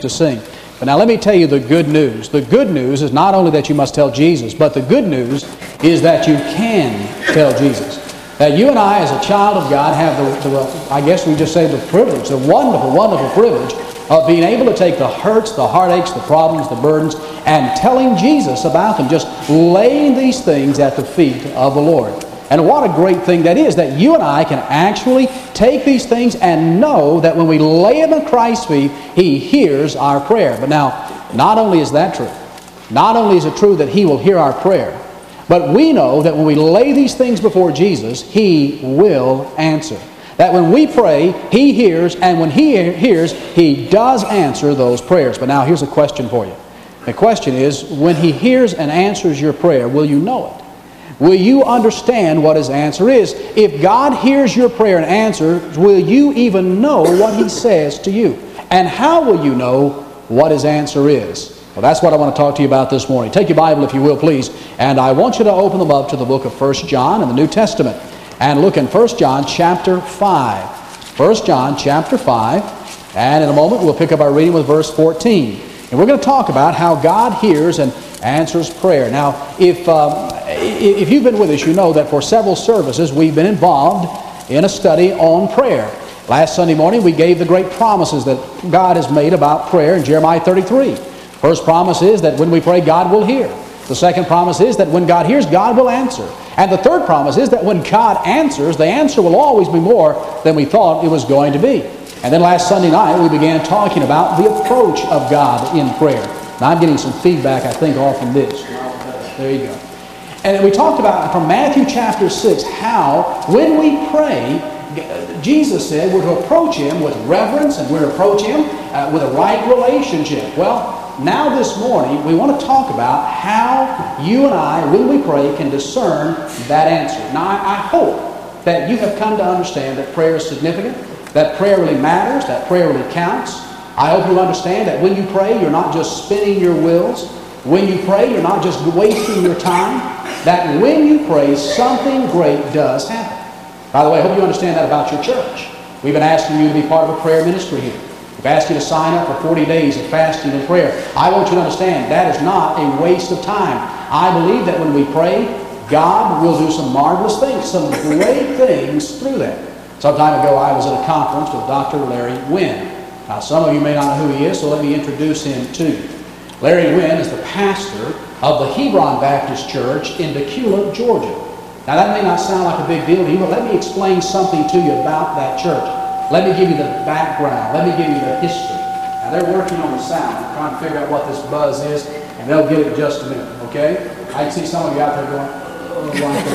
to sing. But now let me tell you the good news. The good news is not only that you must tell Jesus, but the good news is that you can tell Jesus. That you and I, as a child of God, have I guess we just say the privilege, the wonderful, wonderful privilege of being able to take the hurts, the heartaches, the problems, the burdens, and telling Jesus about them, just laying these things at the feet of the Lord. And what a great thing that is, that you and I can actually take these things and know that when we lay them at Christ's feet, He hears our prayer. But now, not only is that true, not only is it true that He will hear our prayer, but we know that when we lay these things before Jesus, He will answer. That when we pray, He hears, and when He hears, He does answer those prayers. But now here's a question for you. The question is, when He hears and answers your prayer, will you know it? Will you understand what His answer is? If God hears your prayer and answers, will you even know what He says to you? And how will you know what His answer is? Well, that's what I want to talk to you about this morning. Take your Bible, if you will, please. And I want you to open them up to the book of 1 John in the New Testament. And look in 1 John chapter 5. 1 John chapter 5. And in a moment, we'll pick up our reading with verse 14. And we're going to talk about how God hears and answers prayer. Now, if you've been with us, you know that for several services we've been involved in a study on prayer. Last Sunday morning we gave the great promises that God has made about prayer in Jeremiah 33. First promise is that when we pray, God will hear. The second promise is that when God hears, God will answer. And the third promise is that when God answers, the answer will always be more than we thought it was going to be. And then last Sunday night we began talking about the approach of God in prayer. Now I'm getting some feedback, I think, off from this. There you go. And we talked about from Matthew chapter 6 how when we pray, Jesus said we're to approach Him with reverence and we're to approach Him with a right relationship. Well, now this morning we want to talk about how you and I, when we pray, can discern that answer. Now I hope that you have come to understand that prayer is significant, that prayer really matters, that prayer really counts. I hope you understand that when you pray, you're not just spinning your wheels. When you pray, you're not just wasting your time. That when you pray, something great does happen. By the way, I hope you understand that about your church. We've been asking you to be part of a prayer ministry here. We've asked you to sign up for 40 days of fasting and prayer. I want you to understand that is not a waste of time. I believe that when we pray, God will do some marvelous things, some great things through that. Some time ago, I was at a conference with Dr. Larry Wynn. Now, some of you may not know who he is, so let me introduce him to you. Larry Wynn is the pastor of the Hebron Baptist Church in Decula, Georgia. Now, that may not sound like a big deal to you, but let me explain something to you about that church. Let me give you the background. Let me give you the history. Now, they're working on the sound. I'm trying to figure out what this buzz is, and they'll get it in just a minute, okay? I can see some of you out there going, oh, like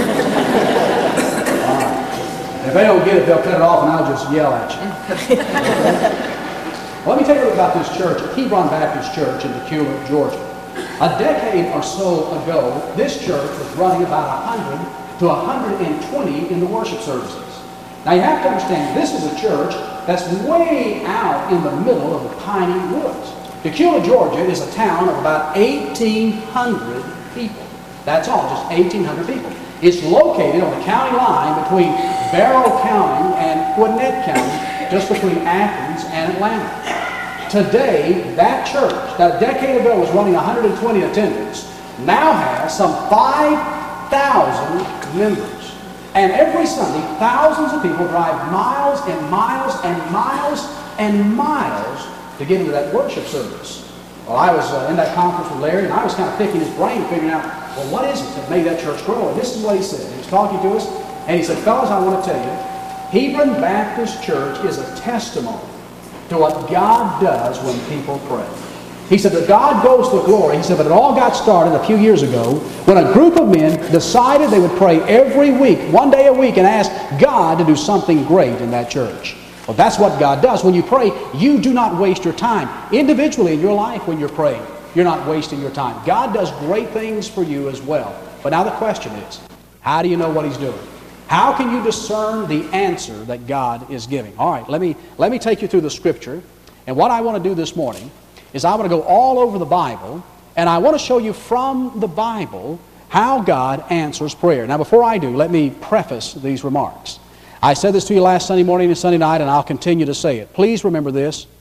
that. All right. If they don't get it, they'll cut it off, and I'll just yell at you. Okay? Well, let me tell you about this church, Hebron Baptist Church in Decula, Georgia. A decade or so ago, this church was running about 100 to 120 in the worship services. Now, you have to understand, this is a church that's way out in the middle of the piney woods. Decula, Georgia is a town of about 1,800 people. That's all, just 1,800 people. It's located on the county line between Barrow County and Gwinnett County, just between Athens and Atlanta. Today, that church, that a decade ago was running 120 attendants, now has some 5,000 members. And every Sunday, thousands of people drive miles and miles and miles and miles to get into that worship service. Well, I was in that conference with Larry, and I was kind of picking his brain, figuring out, well, what is it that made that church grow? And this is what he said. He was talking to us, and he said, fellas, I want to tell you, Hebron Baptist Church is a testimony to what God does when people pray. He said that God goes to glory. He said, but it all got started a few years ago when a group of men decided they would pray every week, one day a week, and ask God to do something great in that church. Well, that's what God does. When you pray, you do not waste your time. Individually in your life when you're praying, you're not wasting your time. God does great things for you as well. But now the question is, how do you know what He's doing? How can you discern the answer that God is giving? All right, let me take you through the Scripture. And what I want to do this morning is I want to go all over the Bible, and I want to show you from the Bible how God answers prayer. Now, before I do, let me preface these remarks. I said this to you last Sunday morning and Sunday night, and I'll continue to say it. Please remember this.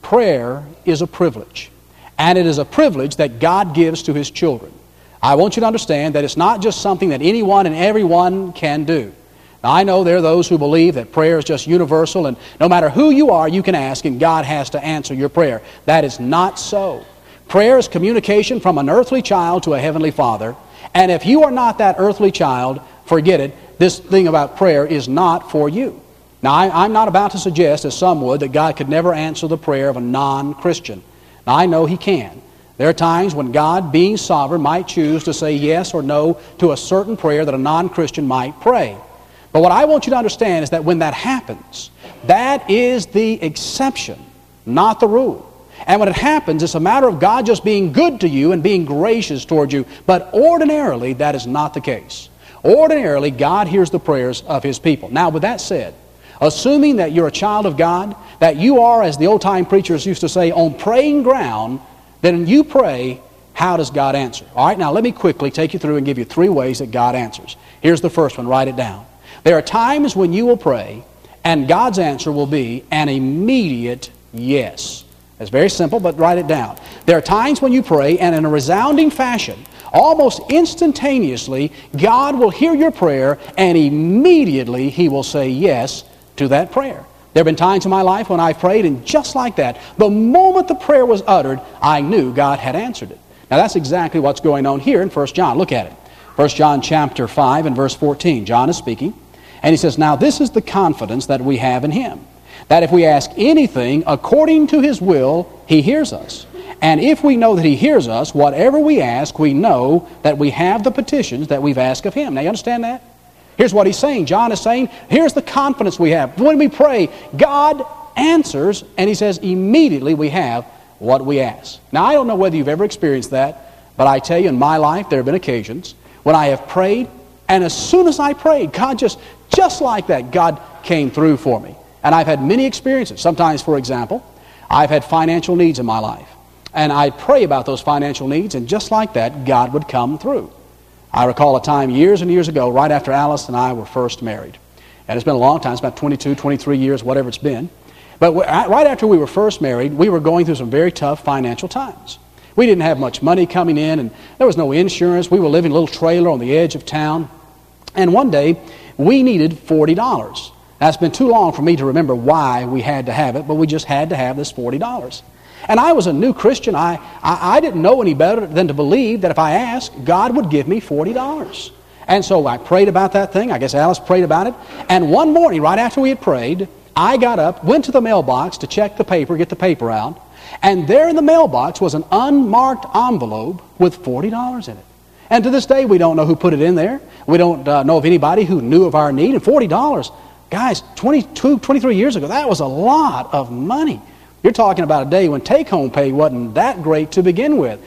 prayer is a privilege. And it is a privilege that God gives to His children. I want you to understand that it's not just something that anyone and everyone can do. Now, I know there are those who believe that prayer is just universal, and no matter who you are, you can ask, and God has to answer your prayer. That is not so. Prayer is communication from an earthly child to a heavenly Father. And if you are not that earthly child, forget it. This thing about prayer is not for you. Now, I'm not about to suggest, as some would, that God could never answer the prayer of a non-Christian. Now, I know He can. There are times when God, being sovereign, might choose to say yes or no to a certain prayer that a non-Christian might pray. But what I want you to understand is that when that happens, that is the exception, not the rule. And when it happens, it's a matter of God just being good to you and being gracious toward you. But ordinarily, that is not the case. Ordinarily, God hears the prayers of His people. Now, with that said, assuming that you're a child of God, that you are, as the old-time preachers used to say, on praying ground, then you pray, how does God answer? All right, now let me quickly take you through and give you 3 ways that God answers. Here's the first one. Write it down. There are times when you will pray, and God's answer will be an immediate yes. It's very simple, but write it down. There are times when you pray, and in a resounding fashion, almost instantaneously, God will hear your prayer, and immediately He will say yes to that prayer. There have been times in my life when I've prayed, and just like that, the moment the prayer was uttered, I knew God had answered it. Now that's exactly what's going on here in 1 John. Look at it. 1 John chapter 5 and verse 14. John is speaking, and he says, "Now this is the confidence that we have in Him, that if we ask anything according to His will, He hears us. And if we know that He hears us, whatever we ask, we know that we have the petitions that we've asked of Him." Now you understand that? Here's what he's saying. John is saying, here's the confidence we have. When we pray, God answers, and he says immediately we have what we ask. Now, I don't know whether you've ever experienced that, but I tell you, in my life, there have been occasions when I have prayed, and as soon as I prayed, God just like that, God came through for me. And I've had many experiences. Sometimes, for example, I've had financial needs in my life. And I'd pray about those financial needs, and just like that, God would come through. I recall a time years and years ago, right after Alice and I were first married. And it's been a long time. It's about 22, 23 years, whatever it's been. But right after we were first married, we were going through some very tough financial times. We didn't have much money coming in, and there was no insurance. We were living in a little trailer on the edge of town. And one day, we needed $40. Now, it's been too long for me to remember why we had to have it, but we just had to have this $40. And I was a new Christian. I didn't know any better than to believe that if I asked, God would give me $40. And so I prayed about that thing. I guess Alice prayed about it. And one morning, right after we had prayed, I got up, went to the mailbox to check the paper, get the paper out. And there in the mailbox was an unmarked envelope with $40 in it. And to this day, we don't know who put it in there. We don't know of anybody who knew of our need. And $40, guys, 22, 23 years ago, that was a lot of money. You're talking about a day when take-home pay wasn't that great to begin with.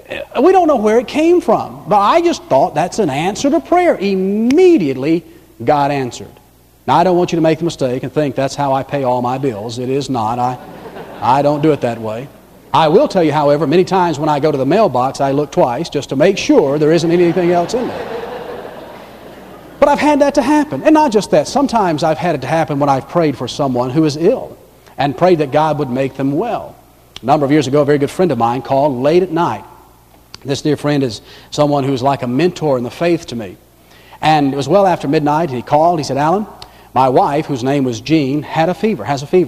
We don't know where it came from, but I just thought that's an answer to prayer. Immediately, God answered. Now, I don't want you to make the mistake and think that's how I pay all my bills. It is not. I don't do it that way. I will tell you, however, many times when I go to the mailbox, I look twice just to make sure there isn't anything else in there. But I've had that to happen. And not just that. Sometimes I've had it to happen when I've prayed for someone who is ill and prayed that God would make them well. A number of years ago, a very good friend of mine called late at night. This dear friend is someone who's like a mentor in the faith to me. And it was well after midnight, and he called. He said, "Alan, my wife, whose name was Jean, has a fever.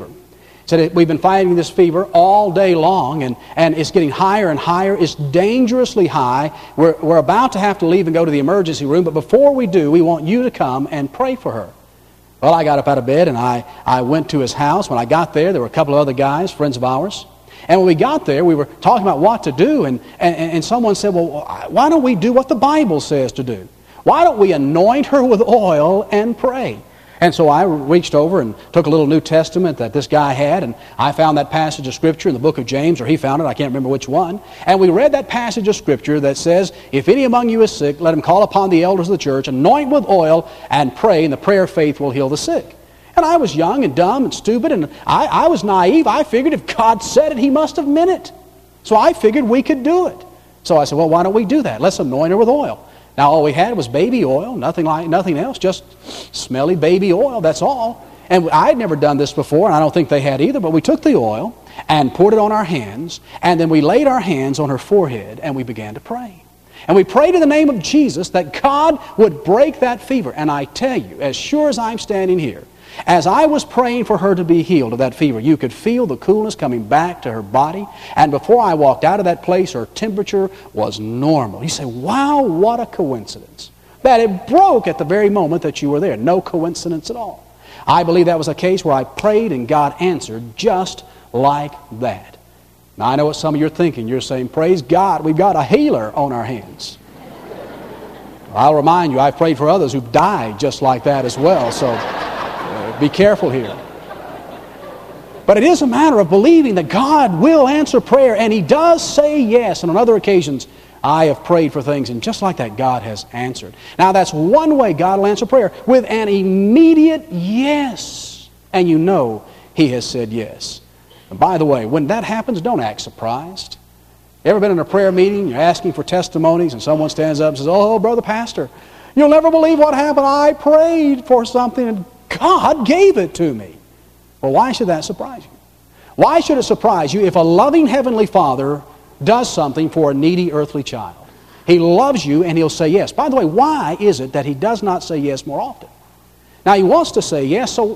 He said, we've been fighting this fever all day long, and it's getting higher and higher. It's dangerously high. We're about to have to leave and go to the emergency room, but before we do, we want you to come and pray for her." Well, I got up out of bed, and I went to his house. When I got there were a couple of other guys, friends of ours. And when we got there, we were talking about what to do, and someone said, "Well, why don't we do what the Bible says to do? Why don't we anoint her with oil and pray?" And so I reached over and took a little New Testament that this guy had, and I found that passage of Scripture in the book of James, or he found it, I can't remember which one. And we read that passage of Scripture that says, "If any among you is sick, let him call upon the elders of the church, anoint with oil, and pray, and the prayer of faith will heal the sick." And I was young and dumb and stupid, and I was naive. I figured if God said it, He must have meant it. So I figured we could do it. So I said, "Well, why don't we do that? Let's anoint her with oil." Now, all we had was baby oil, nothing else, just smelly baby oil, that's all. And I had never done this before, and I don't think they had either, but we took the oil and poured it on our hands, and then we laid our hands on her forehead, and we began to pray. And we prayed in the name of Jesus that God would break that fever. And I tell you, as sure as I'm standing here, as I was praying for her to be healed of that fever, you could feel the coolness coming back to her body. And before I walked out of that place, her temperature was normal. You say, wow, what a coincidence. That it broke at the very moment that you were there. No coincidence at all. I believe that was a case where I prayed and God answered just like that. Now, I know what some of you are thinking. You're saying, praise God, we've got a healer on our hands. I'll remind you, I've prayed for others who've died just like that as well, so be careful here. But it is a matter of believing that God will answer prayer, and He does say yes. And on other occasions, I have prayed for things, and just like that, God has answered. Now, that's one way God will answer prayer, with an immediate yes. And you know He has said yes. And by the way, when that happens, don't act surprised. Ever been in a prayer meeting, you're asking for testimonies, and someone stands up and says, oh, Brother Pastor, you'll never believe what happened. I prayed for something, and God gave it to me. Well, why should that surprise you? Why should it surprise you if a loving Heavenly Father does something for a needy earthly child? He loves you, and He'll say yes. By the way, why is it that He does not say yes more often? Now, He wants to say yes, so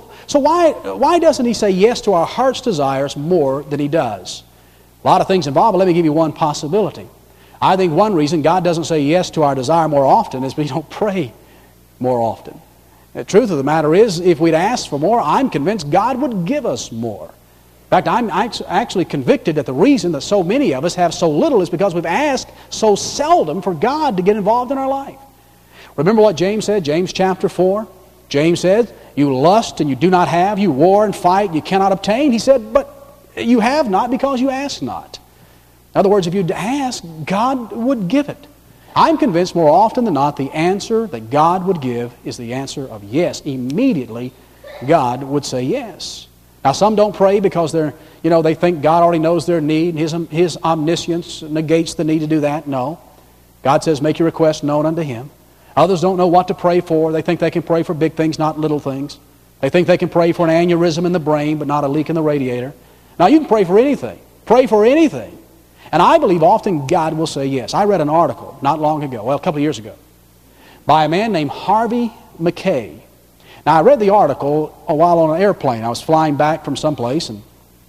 why doesn't He say yes to our heart's desires more than He does? A lot of things involved, but let me give you one possibility. I think one reason God doesn't say yes to our desire more often is we don't pray more often. The truth of the matter is, if we'd asked for more, I'm convinced God would give us more. In fact, I'm actually convicted that the reason that so many of us have so little is because we've asked so seldom for God to get involved in our life. Remember what James said, James chapter 4? James said, you lust and you do not have, you war and fight, you cannot obtain. He said, but you have not because you ask not. In other words, if you'd ask, God would give it. I'm convinced more often than not the answer that God would give is the answer of yes. Immediately, God would say yes. Now, some don't pray because they think God already knows their need. His omniscience negates the need to do that. No. God says, make your request known unto Him. Others don't know what to pray for. They think they can pray for big things, not little things. They think they can pray for an aneurysm in the brain, but not a leak in the radiator. Now, you can pray for anything. Pray for anything. And I believe often God will say yes. I read an article not long ago, a couple of years ago, by a man named Harvey Mackay. Now, I read the article while on an airplane. I was flying back from someplace, and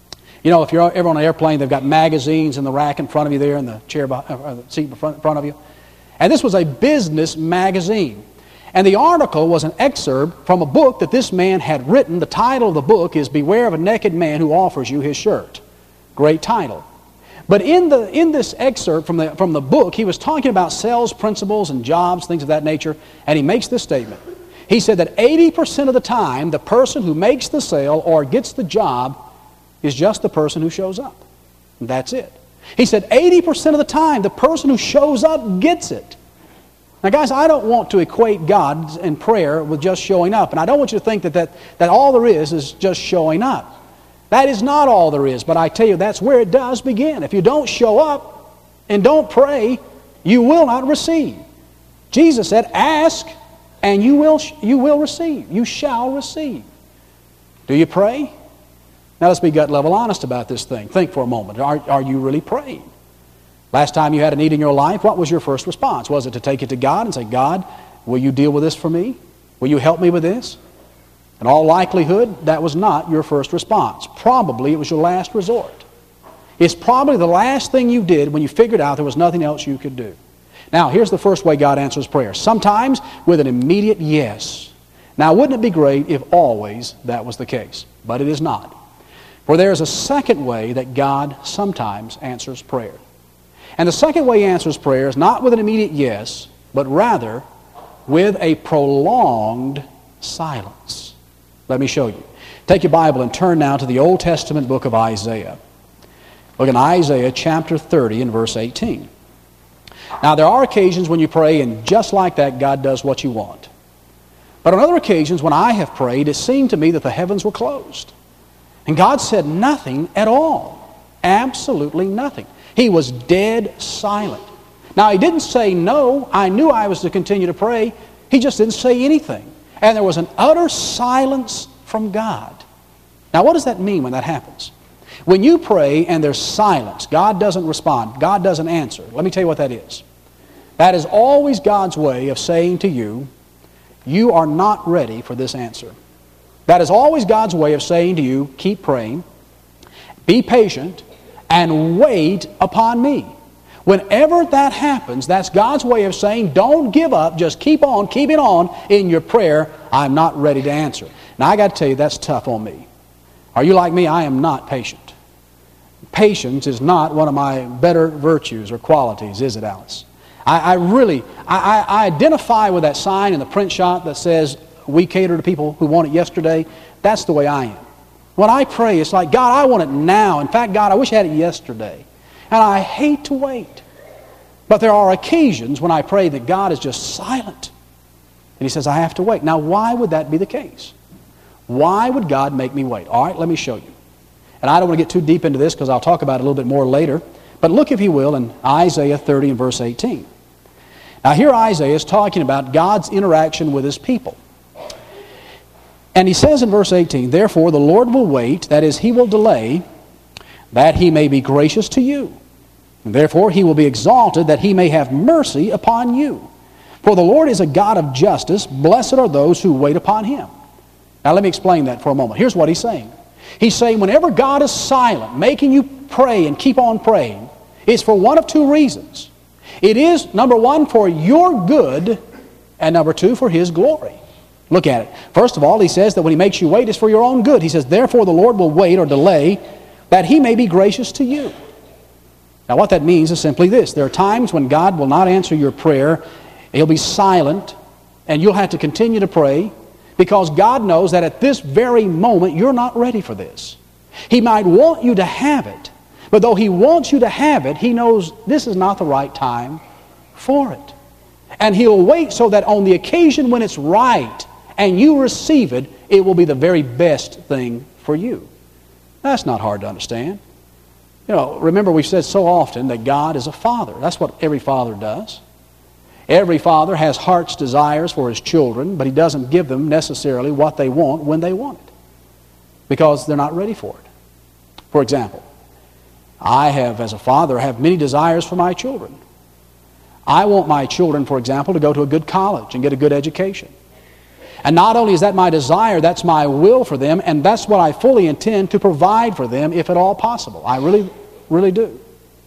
if you're ever on an airplane, they've got magazines in the rack in front of you there, in the chair, the seat in front of you. And this was a business magazine. And the article was an excerpt from a book that this man had written. The title of the book is Beware of a Naked Man Who Offers You His Shirt. Great title. But in this excerpt from the book, he was talking about sales principles and jobs, things of that nature, and he makes this statement. He said that 80% of the time, the person who makes the sale or gets the job is just the person who shows up. And that's it. He said 80% of the time, the person who shows up gets it. Now, guys, I don't want to equate God and prayer with just showing up. And I don't want you to think that all there is just showing up. That is not all there is. But I tell you, that's where it does begin. If you don't show up and don't pray, you will not receive. Jesus said, ask and you will receive. You shall receive. Do you pray? Now let's be gut level honest about this thing. Think for a moment. Are you really praying? Last time you had a need in your life, what was your first response? Was it to take it to God and say, God, will you deal with this for me? Will you help me with this? In all likelihood, that was not your first response. Probably it was your last resort. It's probably the last thing you did when you figured out there was nothing else you could do. Now, here's the first way God answers prayer. Sometimes with an immediate yes. Now, wouldn't it be great if always that was the case? But it is not. For there is a second way that God sometimes answers prayer. And the second way He answers prayer is not with an immediate yes, but rather with a prolonged silence. Let me show you. Take your Bible and turn now to the Old Testament book of Isaiah. Look in Isaiah chapter 30 and verse 18. Now, there are occasions when you pray and just like that, God does what you want. But on other occasions when I have prayed, it seemed to me that the heavens were closed. And God said nothing at all. Absolutely nothing. He was dead silent. Now, He didn't say no. I knew I was to continue to pray. He just didn't say anything. And there was an utter silence from God. Now, what does that mean when that happens? When you pray and there's silence, God doesn't respond, God doesn't answer. Let me tell you what that is. That is always God's way of saying to you, you are not ready for this answer. That is always God's way of saying to you, keep praying, be patient, and wait upon me. Whenever that happens, that's God's way of saying, don't give up, just keep on, keeping on in your prayer. I'm not ready to answer. Now, I got to tell you, that's tough on me. Are you like me? I am not patient. Patience is not one of my better virtues or qualities, is it, Alice? I identify with that sign in the print shop that says, we cater to people who want it yesterday. That's the way I am. When I pray, it's like, God, I want it now. In fact, God, I wish I had it yesterday. And I hate to wait. But there are occasions when I pray that God is just silent. And He says, I have to wait. Now, why would that be the case? Why would God make me wait? All right, let me show you. And I don't want to get too deep into this because I'll talk about it a little bit more later. But look, if you will, in Isaiah 30 and verse 18. Now, here Isaiah is talking about God's interaction with His people. And he says in verse 18, therefore the Lord will wait, that is, He will delay, that He may be gracious to you. And therefore He will be exalted, that He may have mercy upon you. For the Lord is a God of justice. Blessed are those who wait upon Him. Now let me explain that for a moment. Here's what He's saying. He's saying whenever God is silent, making you pray and keep on praying, it's for one of two reasons. It is, number one, for your good, and number two, for His glory. Look at it. First of all, He says that when He makes you wait, it's for your own good. He says, therefore the Lord will wait or delay, that He may be gracious to you. Now what that means is simply this. There are times when God will not answer your prayer. He'll be silent, and you'll have to continue to pray, because God knows that at this very moment you're not ready for this. He might want you to have it, but though He wants you to have it, He knows this is not the right time for it. And He'll wait so that on the occasion when it's right and you receive it, it will be the very best thing for you. That's not hard to understand. You know, remember we've said so often that God is a father. That's what every father does. Every father has heart's desires for his children, but he doesn't give them necessarily what they want when they want it, because they're not ready for it. For example, I have, as a father, have many desires for my children. I want my children, for example, to go to a good college and get a good education. And not only is that my desire, that's my will for them, and that's what I fully intend to provide for them if at all possible. I really, really do.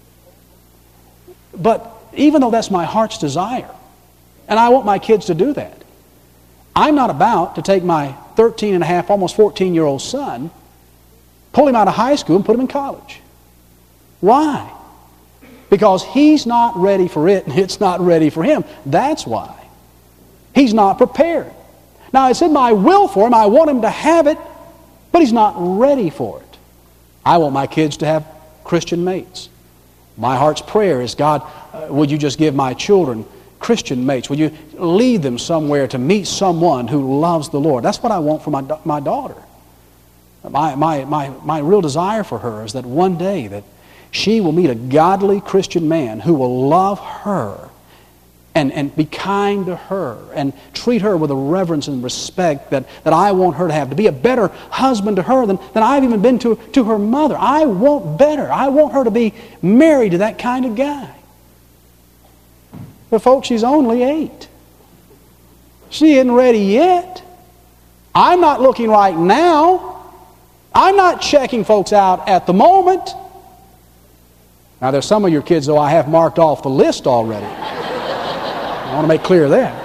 But even though that's my heart's desire, and I want my kids to do that, I'm not about to take my 13 and a half, almost 14-year-old son, pull him out of high school and put him in college. Why? Because he's not ready for it and it's not ready for him. That's why. He's not prepared. Now, it's in my will for him. I want him to have it, but he's not ready for it. I want my kids to have Christian mates. My heart's prayer is, God, would you just give my children Christian mates? Would you lead them somewhere to meet someone who loves the Lord? That's what I want for my daughter. My real desire for her is that one day that she will meet a godly Christian man who will love her and be kind to her and treat her with the reverence and respect that I want her to have, to be a better husband to her than I've even been to her mother. I want better. I want her to be married to that kind of guy. But folks, she's only 8. She isn't ready yet. I'm not looking right now. I'm not checking folks out at the moment. Now, there's some of your kids, though, I have marked off the list already. I want to make clear that.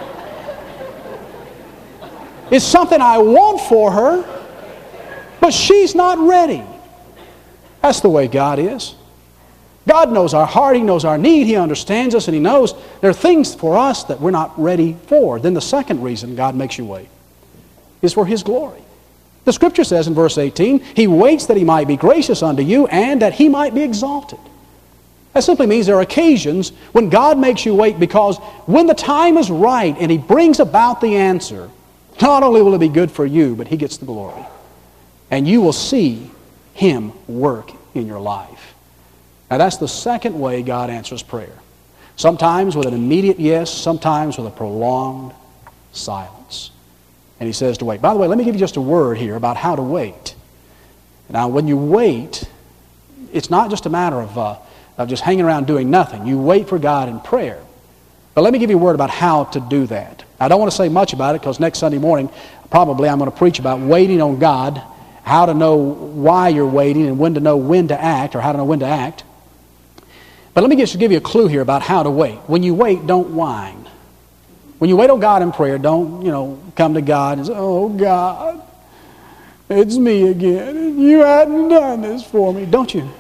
It's something I want for her, but she's not ready. That's the way God is. God knows our heart. He knows our need. He understands us, and He knows there are things for us that we're not ready for. Then the second reason God makes you wait is for His glory. The Scripture says in verse 18, He waits that He might be gracious unto you and that He might be exalted. That simply means there are occasions when God makes you wait, because when the time is right and He brings about the answer, not only will it be good for you, but He gets the glory. And you will see Him work in your life. Now that's the second way God answers prayer. Sometimes with an immediate yes, sometimes with a prolonged silence. And he says to wait. By the way, let me give you just a word here about how to wait. Now, when you wait, it's not just a matter of just hanging around doing nothing. You wait for God in prayer. But let me give you a word about how to do that. I don't want to say much about it because next Sunday morning, probably I'm going to preach about waiting on God, how to know why you're waiting and when to know when to act, or how to know when to act. But let me just give you a clue here about how to wait. When you wait, don't whine. When you wait on God in prayer, don't, come to God and say, "Oh, God, it's me again. You hadn't done this for me." Don't you?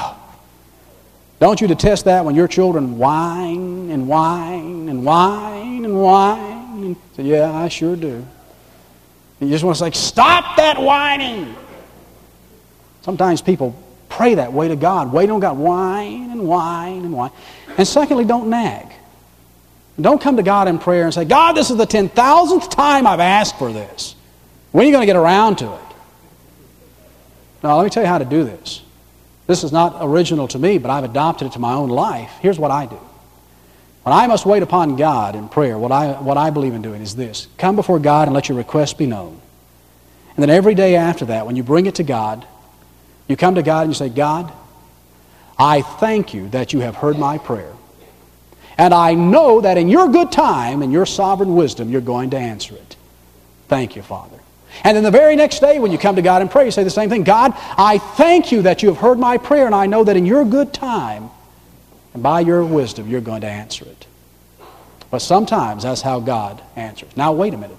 Don't you detest that when your children whine and whine and whine and whine? And say, "Yeah, I sure do." And you just want to say, "Stop that whining." Sometimes people pray that way to God. Wait on God. Whine and whine and whine. And secondly, don't nag. Don't come to God in prayer and say, "God, this is the 10,000th time I've asked for this. When are you going to get around to it?" Now, let me tell you how to do this. This is not original to me, but I've adopted it to my own life. Here's what I do. When I must wait upon God in prayer, what I believe in doing is this. Come before God and let your request be known. And then every day after that, when you bring it to God, you come to God and you say, "God, I thank you that you have heard my prayer. And I know that in your good time and your sovereign wisdom, you're going to answer it. Thank you, Father." And then the very next day when you come to God in prayer, you say the same thing. "God, I thank you that you have heard my prayer, and I know that in your good time and by your wisdom, you're going to answer it." But sometimes that's how God answers. Now, wait a minute.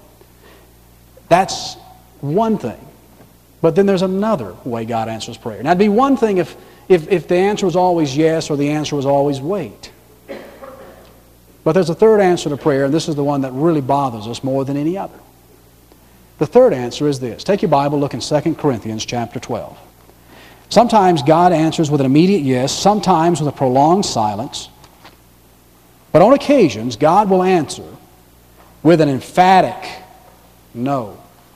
That's one thing. But then there's another way God answers prayer. Now, it'd be one thing if the answer was always yes or the answer was always wait. But there's a third answer to prayer, and this is the one that really bothers us more than any other. The third answer is this. Take your Bible, look in 2 Corinthians chapter 12. Sometimes God answers with an immediate yes, sometimes with a prolonged silence. But on occasions, God will answer with an emphatic no.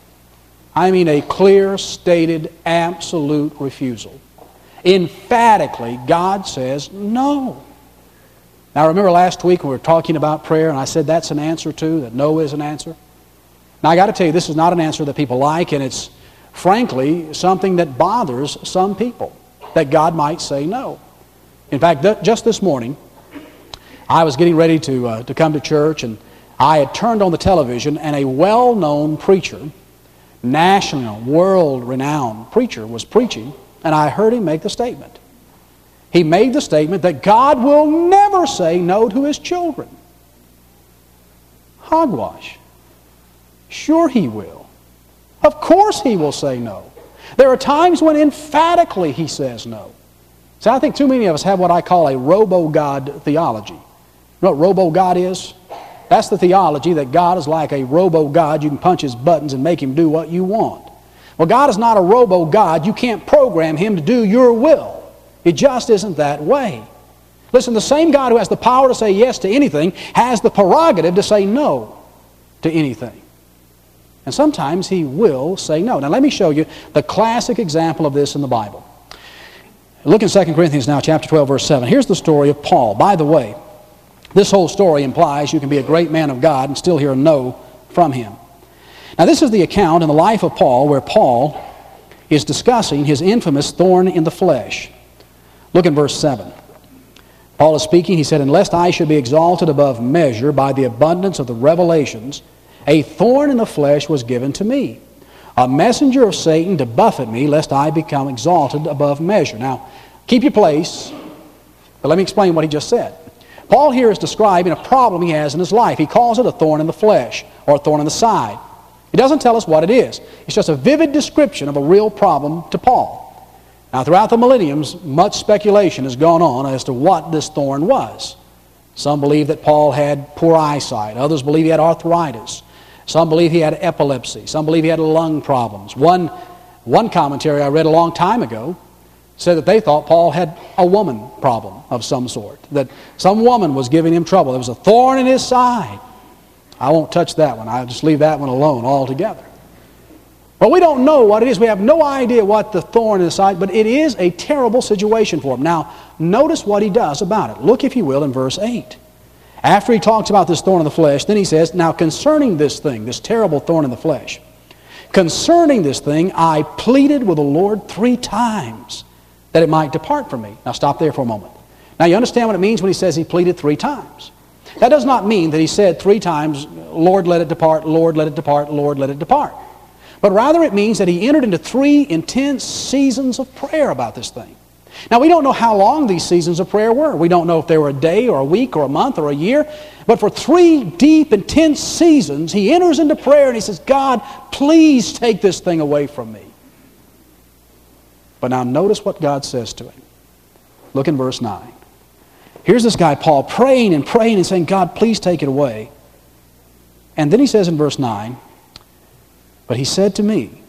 I mean a clear, stated, absolute refusal. Emphatically, God says no. Now, remember last week we were talking about prayer, and I said that's an answer too, that no is an answer? Now, I got to tell you, this is not an answer that people like, and it's, frankly, something that bothers some people, that God might say no. In fact, just this morning, I was getting ready to come to church, and I had turned on the television, and a well-known preacher, national, world-renowned preacher, was preaching, and I heard him make the statement. He made the statement that God will never say no to His children. Hogwash. Sure He will. Of course He will say no. There are times when emphatically He says no. See, I think too many of us have what I call a robo-God theology. You know what robo-God is? That's the theology that God is like a robo-God. You can punch His buttons and make Him do what you want. Well, God is not a robo-God. You can't program Him to do your will. It just isn't that way. Listen, the same God who has the power to say yes to anything has the prerogative to say no to anything. And sometimes He will say no. Now let me show you the classic example of this in the Bible. Look in 2 Corinthians now, chapter 12, verse 7. Here's the story of Paul. By the way, this whole story implies you can be a great man of God and still hear a no from Him. Now this is the account in the life of Paul where Paul is discussing his infamous thorn in the flesh. Look in verse 7. Paul is speaking. He said, "And lest I should be exalted above measure by the abundance of the revelations, a thorn in the flesh was given to me, a messenger of Satan to buffet me, lest I become exalted above measure." Now, keep your place, but let me explain what he just said. Paul here is describing a problem he has in his life. He calls it a thorn in the flesh, or a thorn in the side. He doesn't tell us what it is. It's just a vivid description of a real problem to Paul. Now, throughout the millenniums, much speculation has gone on as to what this thorn was. Some believe that Paul had poor eyesight. Others believe he had arthritis. Some believe he had epilepsy. Some believe he had lung problems. One commentary I read a long time ago said that they thought Paul had a woman problem of some sort, that some woman was giving him trouble. There was a thorn in his side. I won't touch that one. I'll just leave that one alone altogether. But we don't know what it is. We have no idea what the thorn in his side, but it is a terrible situation for him. Now, notice what he does about it. Look, if you will, in verse 8. After he talks about this thorn in the flesh, then he says, now concerning this thing, this terrible thorn in the flesh, concerning this thing, I pleaded with the Lord 3 times that it might depart from me. Now stop there for a moment. Now you understand what it means when he says he pleaded 3 times. That does not mean that he said 3 times, Lord, let it depart, Lord, let it depart, Lord, let it depart. But rather it means that he entered into 3 intense seasons of prayer about this thing. Now we don't know how long these seasons of prayer were. We don't know if they were a day or a week or a month or a year. But for 3 deep, intense seasons, he enters into prayer and he says, God, please take this thing away from me. But now notice what God says to him. Look in verse 9. Here's this guy, Paul, praying and saying, God, please take it away. And then he says in verse 9, but he said to me,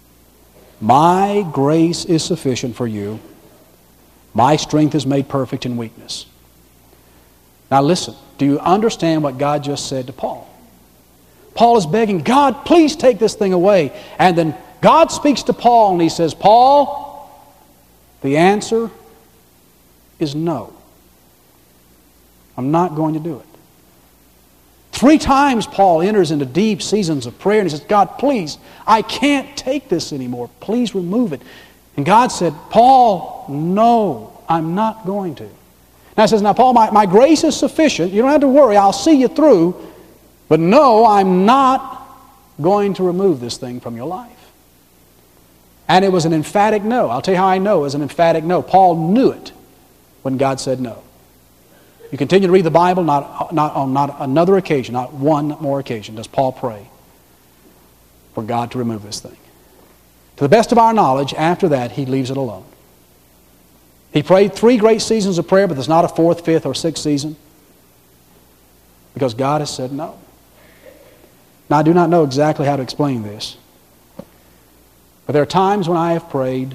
my grace is sufficient for you. My strength is made perfect in weakness. Now listen, do you understand what God just said to Paul? Paul is begging, God, please take this thing away. And then God speaks to Paul and he says, Paul, the answer is no. I'm not going to do it. 3 times Paul enters into deep seasons of prayer and he says, God, please, I can't take this anymore. Please remove it. And God said, Paul, no, I'm not going to. Now he says, now Paul, my grace is sufficient. You don't have to worry. I'll see you through. But no, I'm not going to remove this thing from your life. And it was an emphatic no. I'll tell you how I know it was an emphatic no. Paul knew it when God said no. You continue to read the Bible, not on another occasion, not one more occasion does Paul pray for God to remove this thing. To the best of our knowledge, after that, he leaves it alone. He prayed 3 great seasons of prayer, but there's not a 4th, 5th, or 6th season because God has said no. Now, I do not know exactly how to explain this, but there are times when I have prayed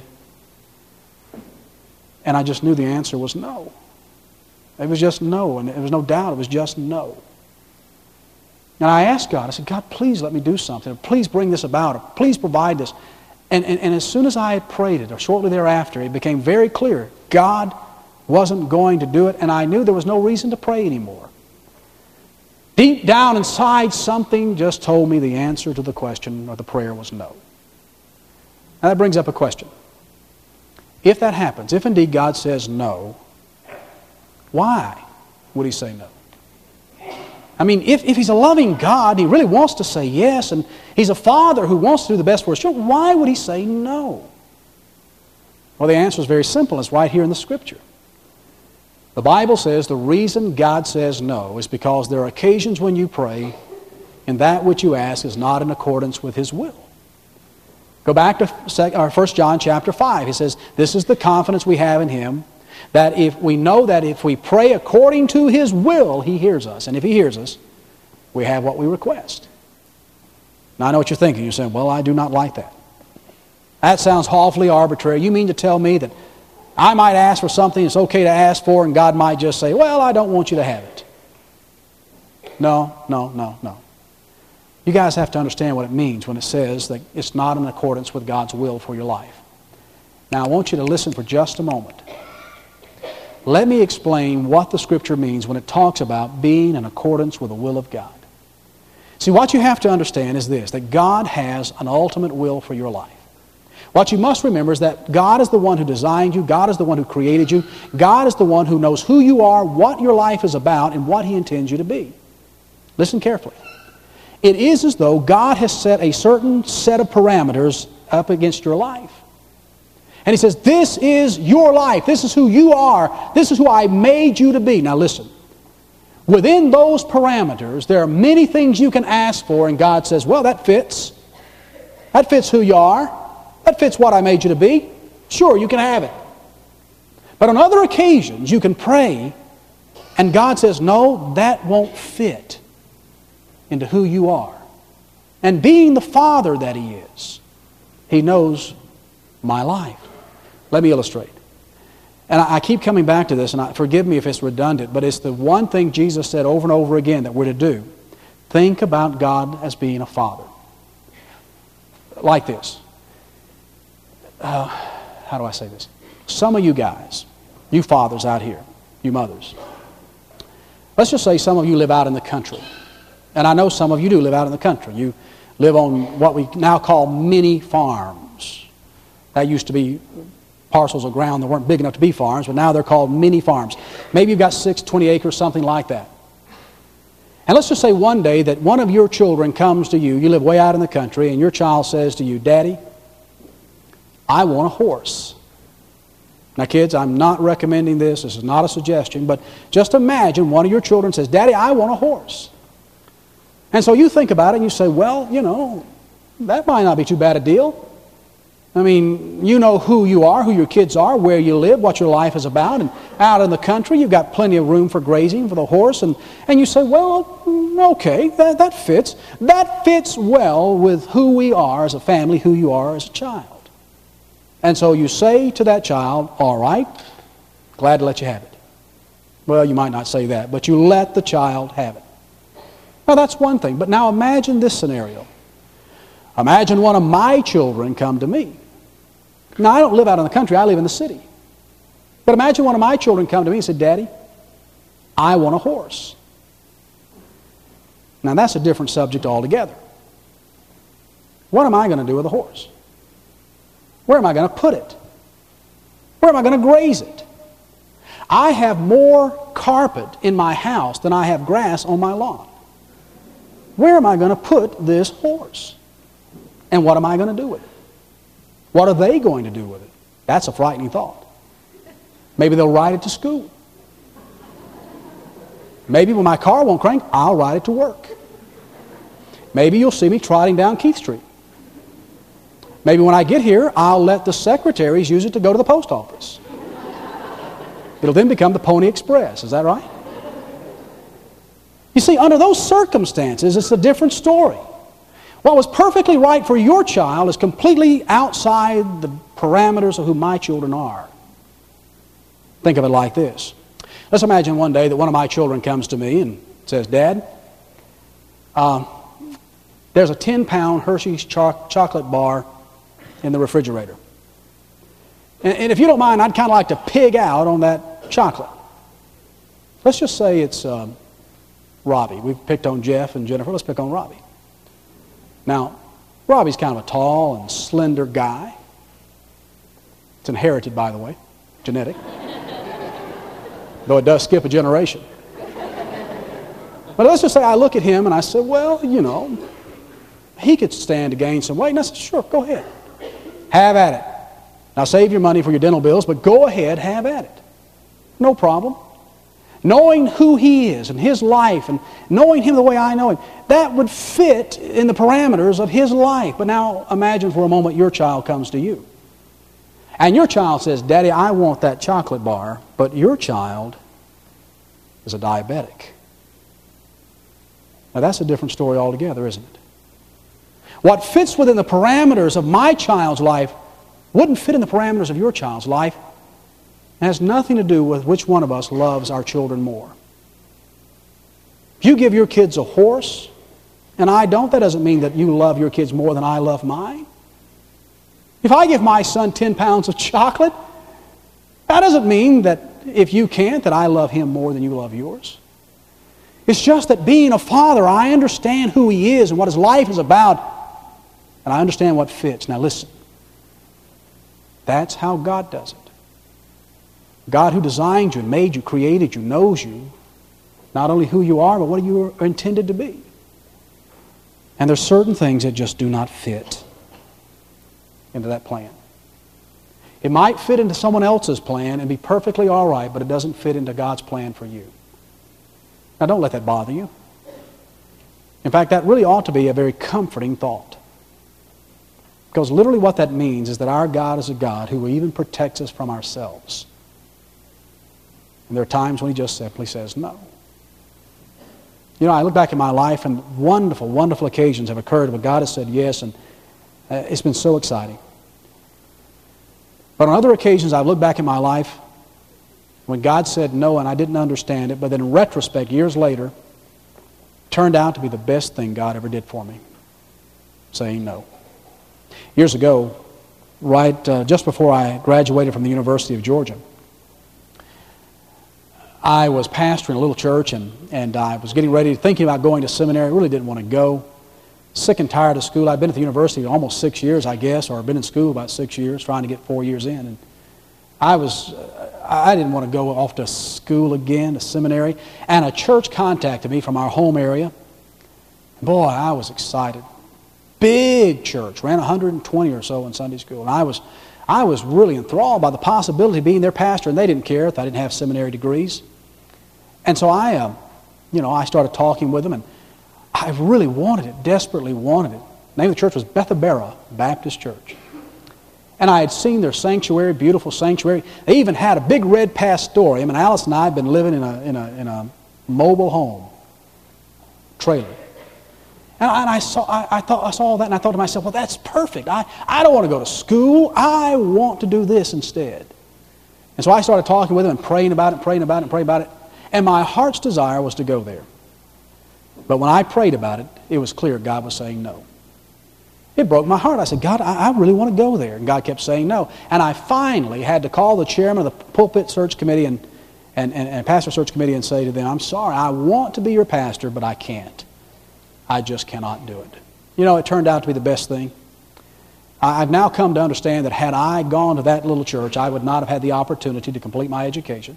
and I just knew the answer was no. It was just no, and there was no doubt. It was just no. And I asked God, I said, God, please let me do something. Please bring this about. Please provide this. And as soon as I had prayed it, or shortly thereafter, it became very clear God wasn't going to do it, and I knew there was no reason to pray anymore. Deep down inside, something just told me the answer to the question or the prayer was no. Now that brings up a question. If that happens, if indeed God says no, why would he say no? I mean, if he's a loving God, he really wants to say yes, and he's a father who wants to do the best for us, sure, why would he say no? Well, the answer is very simple. It's right here in the Scripture. The Bible says the reason God says no is because there are occasions when you pray and that which you ask is not in accordance with his will. Go back to 1 John chapter 5. He says, this is the confidence we have in him, that if we know that if we pray according to his will, he hears us. And if he hears us, we have what we request. Now I know what you're thinking. You're saying, well, I do not like that. That sounds awfully arbitrary. You mean to tell me that I might ask for something it's okay to ask for and God might just say, well, I don't want you to have it. No. You guys have to understand what it means when it says that it's not in accordance with God's will for your life. Now I want you to listen for just a moment. Let me explain what the Scripture means when it talks about being in accordance with the will of God. See, what you have to understand is this, that God has an ultimate will for your life. What you must remember is that God is the one who designed you, God is the one who created you, God is the one who knows who you are, what your life is about, and what he intends you to be. Listen carefully. It is as though God has set a certain set of parameters up against your life. And he says, this is your life. This is who you are. This is who I made you to be. Now listen. Within those parameters, there are many things you can ask for, and God says, well, that fits. That fits who you are. That fits what I made you to be. Sure, you can have it. But on other occasions, you can pray, and God says, no, that won't fit into who you are. And being the Father that he is, he knows my life. Let me illustrate. And I keep coming back to this, and forgive me if it's redundant, but it's the one thing Jesus said over and over again that we're to do. Think about God as being a father. Like this. How do I say this? Some of you guys, you fathers out here, you mothers, Let's just say some of you live out in the country. And I know some of you do live out in the country. You live on what we now call mini farms. That used to be parcels of ground that weren't big enough to be farms, but now they're called mini farms. Maybe you've got 6, 20 acres, something like that. And let's just say one day that one of your children comes to you, you live way out in the country, and your child says to you, Daddy, I want a horse. Now kids, I'm not recommending this. This is not a suggestion, but just imagine one of your children says, Daddy, I want a horse. And so you think about it and you say, well, you know, that might not be too bad a deal. I mean, you know who you are, who your kids are, where you live, what your life is about, and out in the country you've got plenty of room for grazing for the horse, and you say, well, okay, that fits. That fits well with who we are as a family, who you are as a child. And so you say to that child, all right, glad to let you have it. Well, you might not say that, but you let the child have it. Now that's one thing, but now imagine this scenario. Imagine one of my children come to me. Now I don't live out in the country, I live in the city. But imagine one of my children come to me and say, Daddy, I want a horse. Now that's a different subject altogether. What am I going to do with a horse? Where am I going to put it? Where am I going to graze it? I have more carpet in my house than I have grass on my lawn. Where am I going to put this horse? And what am I going to do with it? What are they going to do with it? That's a frightening thought. Maybe they'll ride it to school. Maybe when my car won't crank, I'll ride it to work. Maybe you'll see me trotting down Keith Street. Maybe when I get here, I'll let the secretaries use it to go to the post office. It'll then become the Pony Express. Is that right? You see, under those circumstances, it's a different story. What was perfectly right for your child is completely outside the parameters of who my children are. Think of it like this. Let's imagine one day that one of my children comes to me and says, Dad, there's a 10-pound Hershey's chocolate bar in the refrigerator. And if you don't mind, I'd kind of like to pig out on that chocolate. Let's just say it's Robbie. We've picked on Jeff and Jennifer. Let's pick on Robbie. Now, Robbie's kind of a tall and slender guy. It's inherited, by the way, genetic. Though it does skip a generation. But let's just say I look at him and I say, well, you know, he could stand to gain some weight. And I said, sure, go ahead. Have at it. Now save your money for your dental bills, but go ahead, have at it. No problem. Knowing who he is and his life and knowing him the way I know him, that would fit in the parameters of his life. But now imagine for a moment your child comes to you. And your child says, Daddy, I want that chocolate bar, but your child is a diabetic. Now that's a different story altogether, isn't it? What fits within the parameters of my child's life wouldn't fit in the parameters of your child's life. It has nothing to do with which one of us loves our children more. If you give your kids a horse, and I don't, that doesn't mean that you love your kids more than I love mine. If I give my son 10 pounds of chocolate, that doesn't mean that if you can't, that I love him more than you love yours. It's just that being a father, I understand who he is and what his life is about, and I understand what fits. Now listen, that's how God does it. God who designed you and made you, created you, knows you, not only who you are, but what you are intended to be. And there's certain things that just do not fit into that plan. It might fit into someone else's plan and be perfectly all right, but it doesn't fit into God's plan for you. Now don't let that bother you. In fact, that really ought to be a very comforting thought. Because literally what that means is that our God is a God who even protects us from ourselves. And there are times when he just simply says no. You know, I look back at my life and wonderful, wonderful occasions have occurred where God has said yes, and it's been so exciting. But on other occasions I've looked back at my life when God said no and I didn't understand it, but then in retrospect, years later, turned out to be the best thing God ever did for me, saying no. Years ago, just before I graduated from the University of Georgia, I was pastoring a little church, and I was getting ready, thinking about going to seminary. I really didn't want to go. Sick and tired of school. I'd been at the university almost 6 years, I guess, or I'd been in school about 6 years, trying to get 4 years in. And I didn't want to go off to school again, to seminary. And a church contacted me from our home area. Boy, I was excited. Big church, ran 120 or so in Sunday school. And I was really enthralled by the possibility of being their pastor, and they didn't care if I didn't have seminary degrees. And so I started talking with them, and I really wanted it, desperately wanted it. The name of the church was Bethabara Baptist Church. And I had seen their sanctuary, beautiful sanctuary. They even had a big red pastorium, and Alice and I had been living in a mobile home trailer. And I saw all that, and I thought to myself, well, that's perfect. I don't want to go to school. I want to do this instead. And so I started talking with them and praying about it. And my heart's desire was to go there. But when I prayed about it, it was clear God was saying no. It broke my heart. I said, God, I really want to go there. And God kept saying no. And I finally had to call the chairman of the pulpit search committee and pastor search committee and say to them, I'm sorry, I want to be your pastor, but I can't. I just cannot do it. You know, it turned out to be the best thing. I've now come to understand that had I gone to that little church, I would not have had the opportunity to complete my education.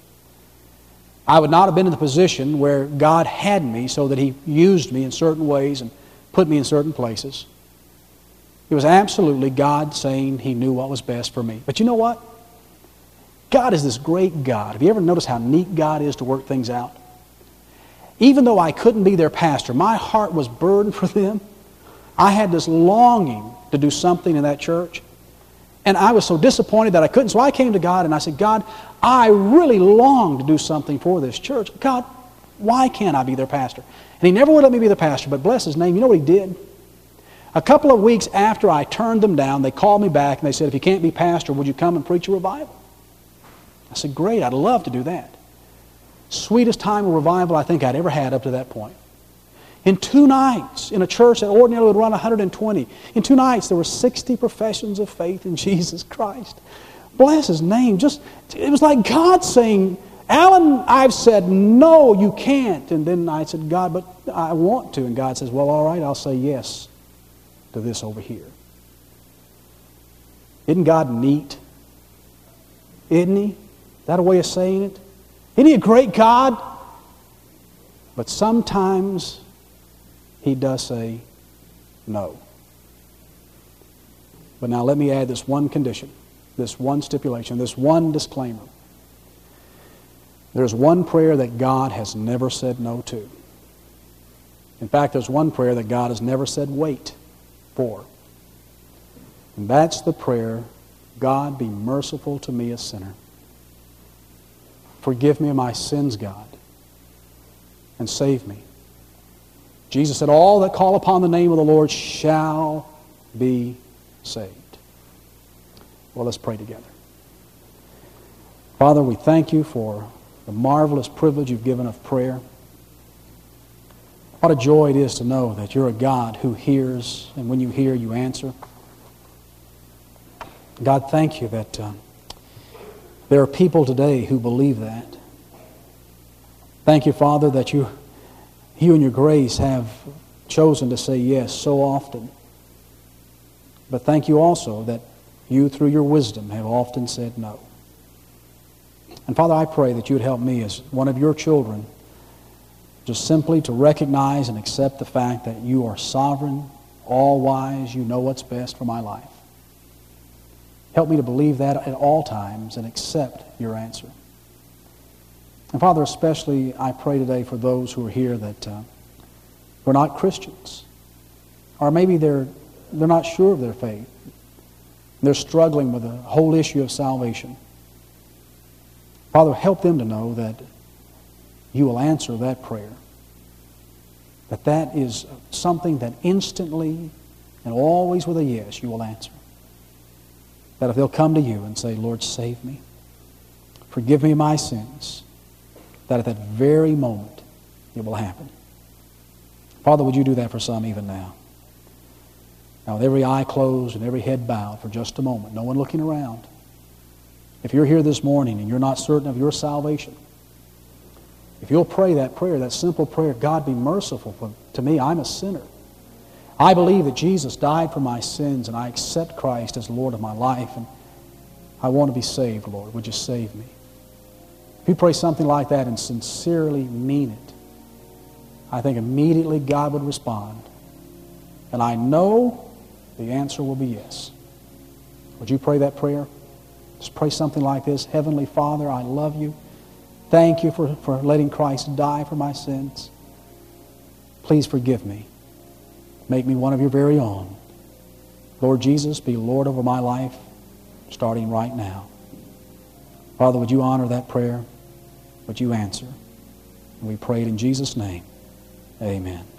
I would not have been in the position where God had me so that He used me in certain ways and put me in certain places. It was absolutely God saying He knew what was best for me. But you know what? God is this great God. Have you ever noticed how neat God is to work things out? Even though I couldn't be their pastor, my heart was burdened for them. I had this longing to do something in that church. And I was so disappointed that I couldn't. So I came to God and I said, God, I really long to do something for this church. God, why can't I be their pastor? And He never would let me be the pastor, but bless His name, you know what He did? A couple of weeks after I turned them down, they called me back and they said, if you can't be pastor, would you come and preach a revival? I said, great, I'd love to do that. Sweetest time of revival I think I'd ever had up to that point. In 2 nights, in a church that ordinarily would run 120, in 2 nights there were 60 professions of faith in Jesus Christ. Bless His name. It was like God saying, Alan, I've said, no, you can't. And then I said, God, but I want to. And God says, well, all right, I'll say yes to this over here. Isn't God neat? Isn't He? Is that a way of saying it? Isn't He a great God? But sometimes He does say no. But now let me add this one condition, this one stipulation, this one disclaimer. There's one prayer that God has never said no to. In fact, there's one prayer that God has never said wait for. And that's the prayer, God, be merciful to me, a sinner. Forgive me of my sins, God, and save me. Jesus said, all that call upon the name of the Lord shall be saved. Well, let's pray together. Father, we thank You for the marvelous privilege You've given of prayer. What a joy it is to know that You're a God who hears, and when You hear, You answer. God, thank You that there are people today who believe that. Thank You, Father, that You in Your grace have chosen to say yes so often. But thank You also that You, through Your wisdom, have often said no. And Father, I pray that You would help me as one of Your children just simply to recognize and accept the fact that You are sovereign, all-wise, You know what's best for my life. Help me to believe that at all times and accept Your answer. And Father, especially I pray today for those who are here that who are not Christians. Or maybe they're not sure of their faith. They're struggling with the whole issue of salvation. Father, help them to know that You will answer that prayer. That is something that instantly and always with a yes You will answer. That if they'll come to You and say, Lord, save me, forgive me my sins, that at that very moment it will happen. Father, would You do that for some even now? Now, with every eye closed and every head bowed for just a moment, no one looking around. If you're here this morning and you're not certain of your salvation, If you'll pray that prayer, that simple prayer, God be merciful to me, I'm a sinner. I believe that Jesus died for my sins, and I accept Christ as Lord of my life, and I want to be saved, Lord. Would you save me? If you pray something like that and sincerely mean it, I think immediately God would respond. And I know the answer will be yes. Would you pray that prayer? Just pray something like this. Heavenly Father, I love you. Thank you for letting Christ die for my sins. Please forgive me. Make me one of your very own. Lord Jesus, be Lord over my life, starting right now. Father, would you honor that prayer? Would you answer? And we pray it in Jesus' name. Amen.